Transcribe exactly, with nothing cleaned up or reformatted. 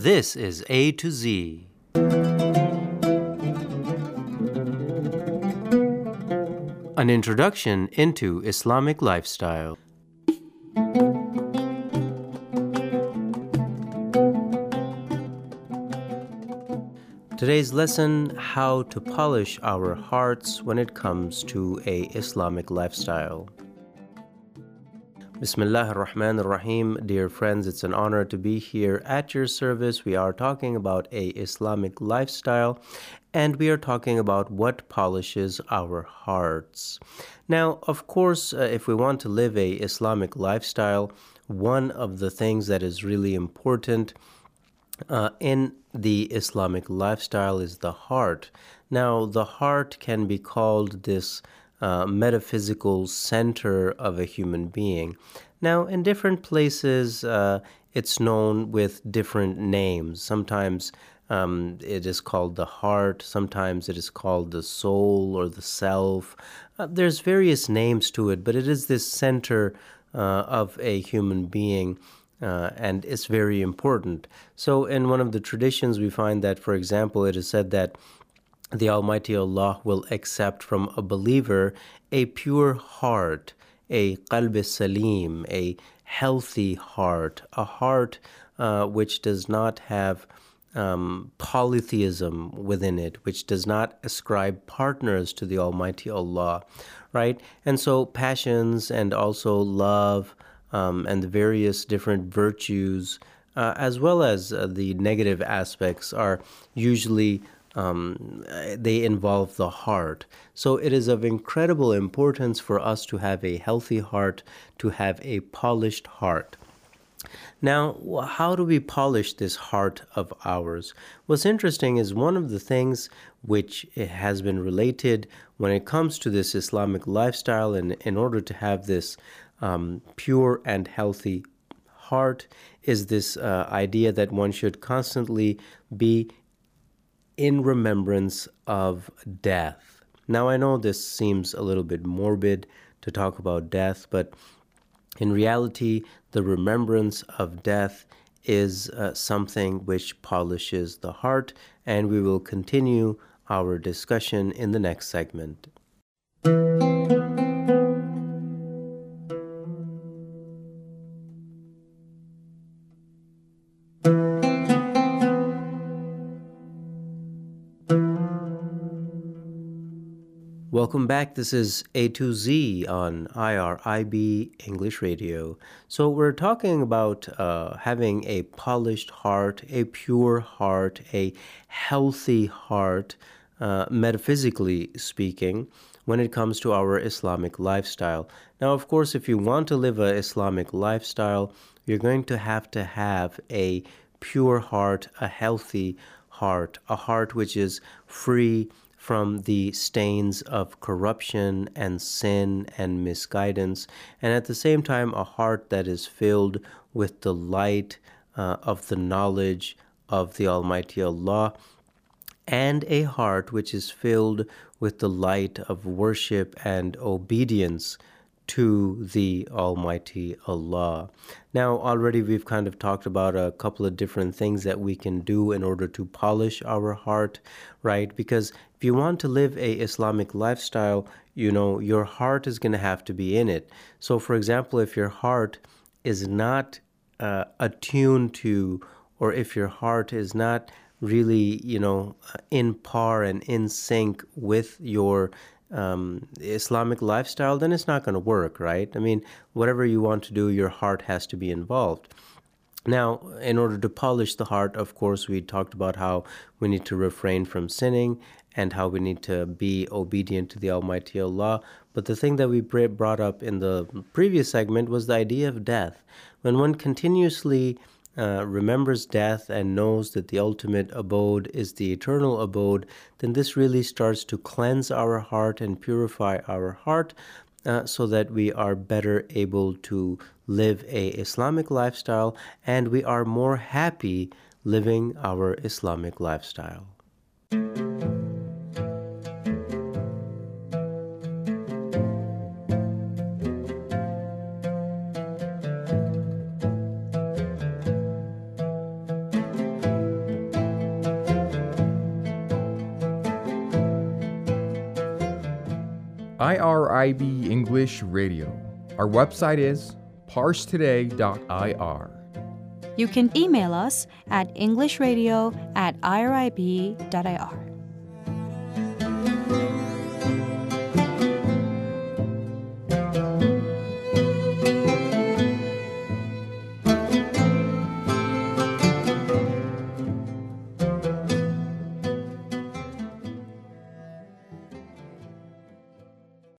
This is A to Z. An introduction into Islamic lifestyle. Today's lesson, how to polish our hearts when it comes to a Islamic lifestyle. Bismillah ar-Rahman ar-Rahim. Dear friends, it's an honor to be here at your service. We are talking about a Islamic lifestyle, and we are talking about what polishes our hearts. Now, of course, uh, if we want to live a Islamic lifestyle, one of the things that is really important uh, in the Islamic lifestyle is the heart. Now, the heart can be called this Uh, metaphysical center of a human being. Now, in different places, uh, it's known with different names. Sometimes um, it is called the heart, sometimes it is called the soul or the self. Uh, there's various names to it, but it is this center uh, of a human being. Uh, and it's very important. So in one of the traditions, we find that, for example, it is said that the Almighty Allah will accept from a believer a pure heart, a qalb salim, a healthy heart, a heart uh, which does not have um, polytheism within it, which does not ascribe partners to the Almighty Allah, right? And so passions and also love um, and the various different virtues, uh, as well as uh, the negative aspects, are usually Um, they involve the heart. So it is of incredible importance for us to have a healthy heart, to have a polished heart. Now, how do we polish this heart of ours? What's interesting is one of the things which has been related when it comes to this Islamic lifestyle, and in order to have this um, pure and healthy heart, is this uh, idea that one should constantly be in remembrance of death. Now, I know this seems a little bit morbid to talk about death, but in reality, the remembrance of death is uh, something which polishes the heart, and we will continue our discussion in the next segment. Welcome back. This is A to Z on I R I B English Radio. So we're talking about uh, having a polished heart, a pure heart, a healthy heart, uh, metaphysically speaking, when it comes to our Islamic lifestyle. Now, of course, if you want to live an Islamic lifestyle, you're going to have to have a pure heart, a healthy heart, a heart which is free from the stains of corruption and sin and misguidance, and at the same time a heart that is filled with the light uh, of the knowledge of the Almighty Allah, and a heart which is filled with the light of worship and obedience to the Almighty Allah. Now, already we've kind of talked about a couple of different things that we can do in order to polish our heart, right? Because if you want to live a Islamic lifestyle, you know, your heart is going to have to be in it. So, for example, if your heart is not uh, attuned to, or if your heart is not really, you know, in par and in sync with your Um, Islamic lifestyle, then it's not going to work, right? I mean, whatever you want to do, your heart has to be involved. Now, in order to polish the heart, of course, we talked about how we need to refrain from sinning and how we need to be obedient to the Almighty Allah. But the thing that we brought up in the previous segment was the idea of death. When one continuously Uh, remembers death and knows that the ultimate abode is the eternal abode, then this really starts to cleanse our heart and purify our heart uh, so that we are better able to live a Islamic lifestyle, and we are more happy living our Islamic lifestyle. I R I B English Radio. Our website is parse today dot I R. You can email us at englishradio at irib dot I R.